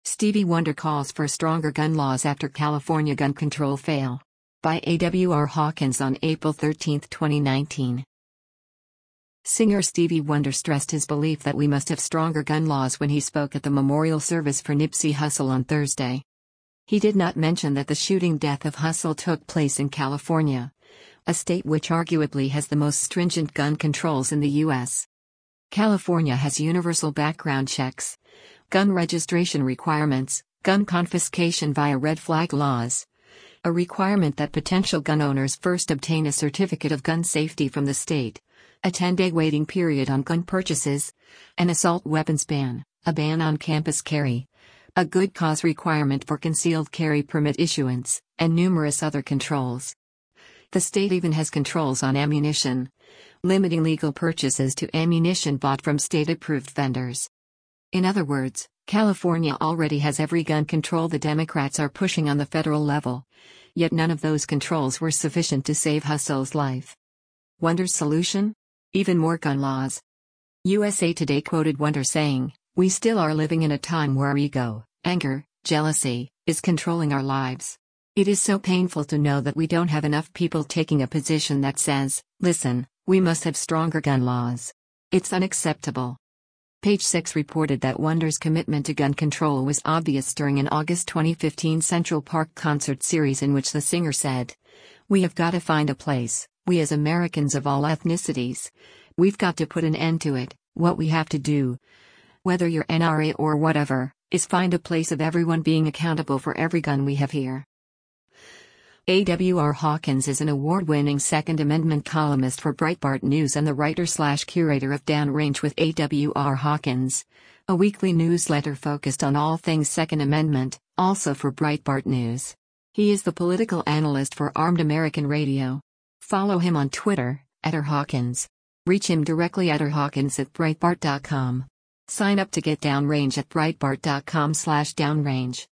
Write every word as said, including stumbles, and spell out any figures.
Stevie Wonder calls for stronger gun laws after California gun control fail. By A W R Hawkins on April thirteenth, twenty nineteen. Singer Stevie Wonder stressed his belief that we must have stronger gun laws when he spoke at the memorial service for Nipsey Hussle on Thursday. He did not mention that the shooting death of Hussle took place in California, a state which arguably has the most stringent gun controls in the U S. California has universal background checks, gun registration requirements, gun confiscation via red flag laws, a requirement that potential gun owners first obtain a certificate of gun safety from the state, a ten-day waiting period on gun purchases, an assault weapons ban, a ban on campus carry, a good cause requirement for concealed carry permit issuance, and numerous other controls. The state even has controls on ammunition, limiting legal purchases to ammunition bought from state-approved vendors. In other words, California already has every gun control the Democrats are pushing on the federal level, yet none of those controls were sufficient to save Hussle's life. Wonder's solution? Even more gun laws. U S A Today quoted Wonder saying, "We still are living in a time where ego, anger, jealousy, is controlling our lives. It is so painful to know that we don't have enough people taking a position that says, listen, we must have stronger gun laws. It's unacceptable." Page Six reported that Wonder's commitment to gun control was obvious during an August twenty fifteen Central Park concert series in which the singer said, "We have got to find a place, we as Americans of all ethnicities. We've got to put an end to it. What we have to do, whether you're N R A or whatever, is find a place of everyone being accountable for every gun we have here." A W R Hawkins is an award-winning Second Amendment columnist for Breitbart News and the writer-slash-curator of Downrange with A W R Hawkins, a weekly newsletter focused on all things Second Amendment, also for Breitbart News. He is the political analyst for Armed American Radio. Follow him on Twitter, at R Hawkins. Reach him directly at rhawkins at breitbart dot com. Sign up to get Downrange at breitbart dot com slash downrange.